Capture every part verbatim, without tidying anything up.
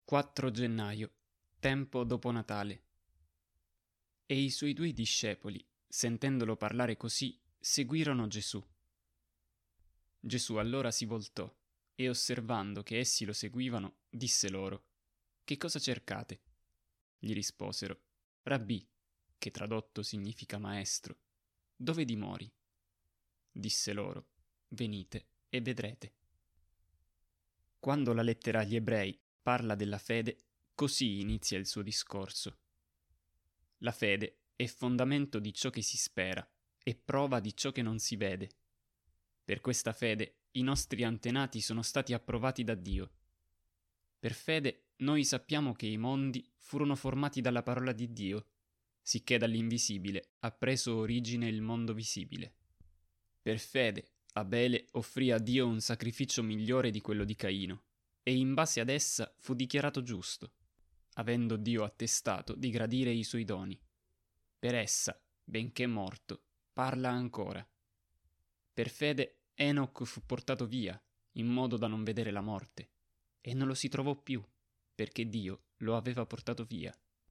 quattro gennaio, tempo dopo Natale. E i suoi due discepoli, sentendolo parlare così, seguirono Gesù. Gesù allora si voltò e, osservando che essi lo seguivano, disse loro: «Che cosa cercate?» Gli risposero: «Rabbì», che tradotto significa maestro, «dove dimori?» Disse loro: «Venite e vedrete». Quando la lettera agli Ebrei parla della fede, così inizia il suo discorso. La fede è fondamento di ciò che si spera e prova di ciò che non si vede. Per questa fede i nostri antenati sono stati approvati da Dio. Per fede noi sappiamo che i mondi furono formati dalla parola di Dio, sicché dall'invisibile ha preso origine il mondo visibile. Per fede Abele offrì a Dio un sacrificio migliore di quello di Caino, e in base ad essa fu dichiarato giusto, avendo Dio attestato di gradire i suoi doni. Per essa, benché morto, parla ancora. Per fede Enoch fu portato via, in modo da non vedere la morte, e non lo si trovò più, perché Dio lo aveva portato via.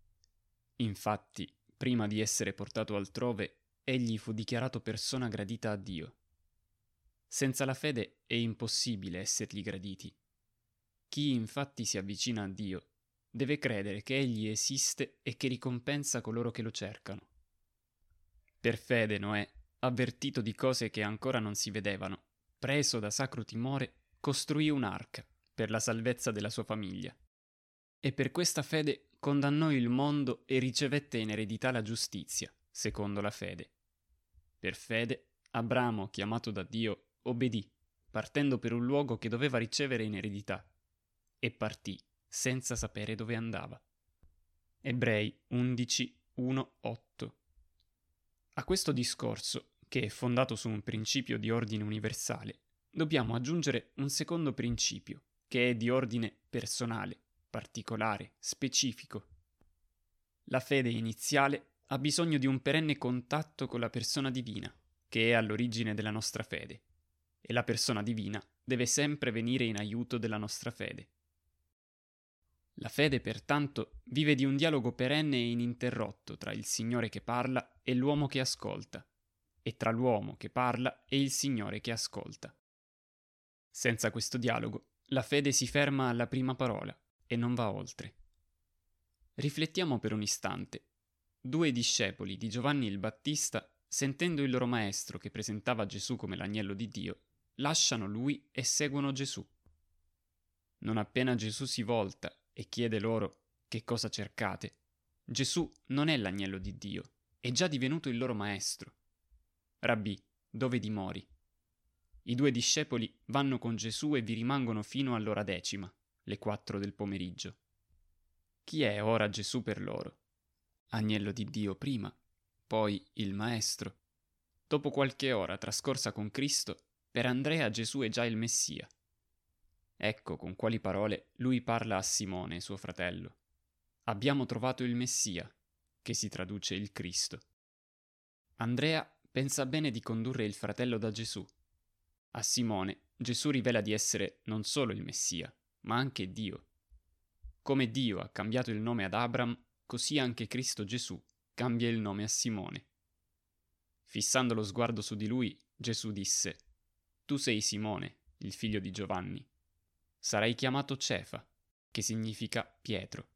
Infatti, prima di essere portato altrove, egli fu dichiarato persona gradita a Dio. Senza la fede è impossibile essergli graditi. Chi infatti si avvicina a Dio deve credere che egli esiste e che ricompensa coloro che lo cercano. Per fede Noè, avvertito di cose che ancora non si vedevano, preso da sacro timore, costruì un'arca per la salvezza della sua famiglia. E per questa fede condannò il mondo e ricevette in eredità la giustizia, secondo la fede. Per fede Abramo, chiamato da Dio, obbedì, partendo per un luogo che doveva ricevere in eredità, e partì senza sapere dove andava. Ebrei undici, uno, otto. A questo discorso, che è fondato su un principio di ordine universale, dobbiamo aggiungere un secondo principio, che è di ordine personale, particolare, specifico. La fede iniziale ha bisogno di un perenne contatto con la persona divina, che è all'origine della nostra fede, e la persona divina deve sempre venire in aiuto della nostra fede. La fede, pertanto, vive di un dialogo perenne e ininterrotto tra il Signore che parla e l'uomo che ascolta, e tra l'uomo che parla e il Signore che ascolta. Senza questo dialogo, la fede si ferma alla prima parola e non va oltre. Riflettiamo per un istante. Due discepoli di Giovanni il Battista, sentendo il loro maestro che presentava Gesù come l'agnello di Dio, lasciano lui e seguono Gesù. Non appena Gesù si volta e chiede loro che cosa cercate, Gesù non è l'agnello di Dio, è già divenuto il loro maestro. Rabbì, dove dimori? I due discepoli vanno con Gesù e vi rimangono fino all'ora decima, le quattro del pomeriggio. Chi è ora Gesù per loro? Agnello di Dio prima, poi il Maestro. Dopo qualche ora trascorsa con Cristo, per Andrea Gesù è già il Messia. Ecco con quali parole lui parla a Simone, suo fratello. Abbiamo trovato il Messia, che si traduce il Cristo. Andrea pensa bene di condurre il fratello da Gesù. A Simone Gesù rivela di essere non solo il Messia, ma anche Dio. Come Dio ha cambiato il nome ad Abram, così anche Cristo Gesù cambia il nome a Simone. Fissando lo sguardo su di lui, Gesù disse: «Tu sei Simone, il figlio di Giovanni. Sarai chiamato Cefa, che significa Pietro».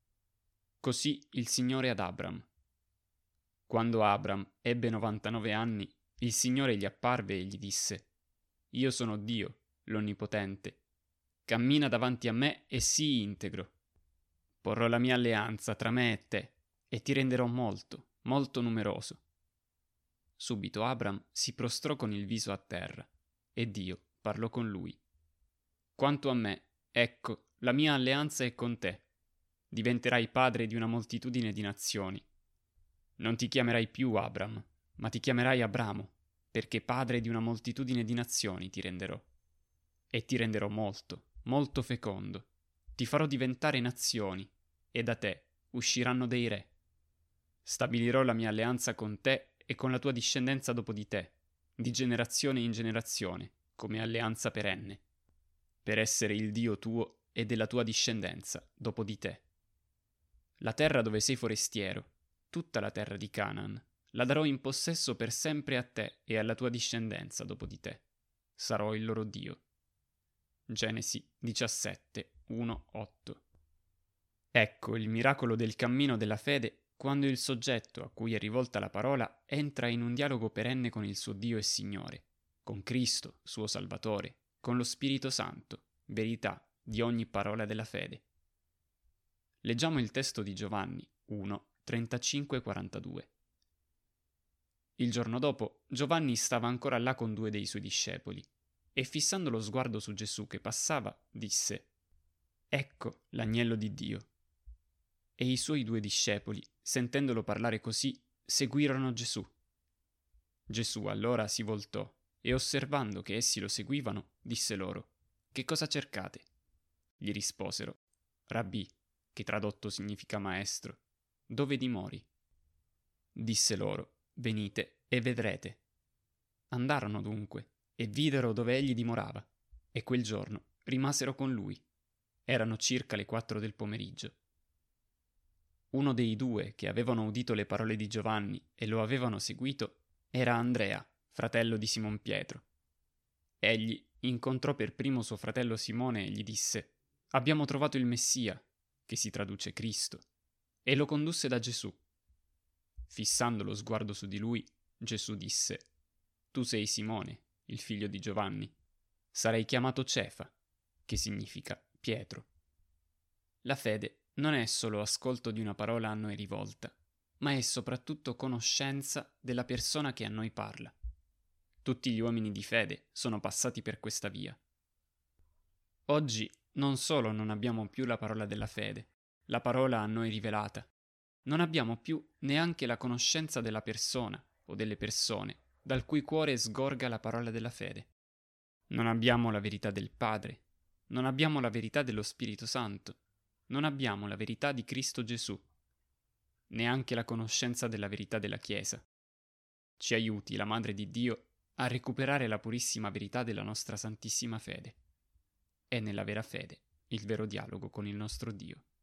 Così il Signore ad Abram. Quando Abram ebbe novantanove anni, il Signore gli apparve e gli disse: «Io sono Dio, l'Onnipotente. Cammina davanti a me e sii integro. Porrò la mia alleanza tra me e te, e ti renderò molto, molto numeroso». Subito Abram si prostrò con il viso a terra, e Dio parlò con lui. «Quanto a me, ecco, la mia alleanza è con te. Diventerai padre di una moltitudine di nazioni. Non ti chiamerai più Abram, ma ti chiamerai Abramo, perché padre di una moltitudine di nazioni ti renderò. E ti renderò molto, molto fecondo. Ti farò diventare nazioni, e da te usciranno dei re. Stabilirò la mia alleanza con te e con la tua discendenza dopo di te, di generazione in generazione, come alleanza perenne. Per essere il Dio tuo e della tua discendenza dopo di te. La terra dove sei forestiero, tutta la terra di Canaan, la darò in possesso per sempre a te e alla tua discendenza dopo di te. Sarò il loro Dio. Genesi diciassette, uno, otto. Ecco il miracolo del cammino della fede quando il soggetto a cui è rivolta la parola entra in un dialogo perenne con il suo Dio e Signore, con Cristo, suo Salvatore, con lo Spirito Santo, verità di ogni parola della fede. Leggiamo il testo di Giovanni uno, trentacinque quarantadue. Il giorno dopo Giovanni stava ancora là con due dei suoi discepoli e fissando lo sguardo su Gesù che passava, disse: Ecco l'agnello di Dio. E i suoi due discepoli, sentendolo parlare così, seguirono Gesù. Gesù allora si voltò e osservando che essi lo seguivano, disse loro: Che cosa cercate? Gli risposero: Rabbì, che tradotto significa maestro, dove dimori? Disse loro: Venite e vedrete. Andarono dunque e videro dove egli dimorava, e quel giorno rimasero con lui. Erano circa le quattro del pomeriggio. Uno dei due che avevano udito le parole di Giovanni e lo avevano seguito era Andrea, fratello di Simon Pietro. Egli incontrò per primo suo fratello Simone e gli disse: Abbiamo trovato il Messia, che si traduce Cristo, e lo condusse da Gesù. Fissando lo sguardo su di lui, Gesù disse: Tu sei Simone, il figlio di Giovanni. Sarai chiamato Cefa, che significa Pietro. La fede non è solo ascolto di una parola a noi rivolta, ma è soprattutto conoscenza della persona che a noi parla. Tutti gli uomini di fede sono passati per questa via. Oggi non solo non abbiamo più la parola della fede, la parola a noi rivelata, non abbiamo più neanche la conoscenza della persona o delle persone dal cui cuore sgorga la parola della fede. Non abbiamo la verità del Padre, non abbiamo la verità dello Spirito Santo, non abbiamo la verità di Cristo Gesù, neanche la conoscenza della verità della Chiesa. Ci aiuti la Madre di Dio a recuperare la purissima verità della nostra santissima fede. È nella vera fede il vero dialogo con il nostro Dio.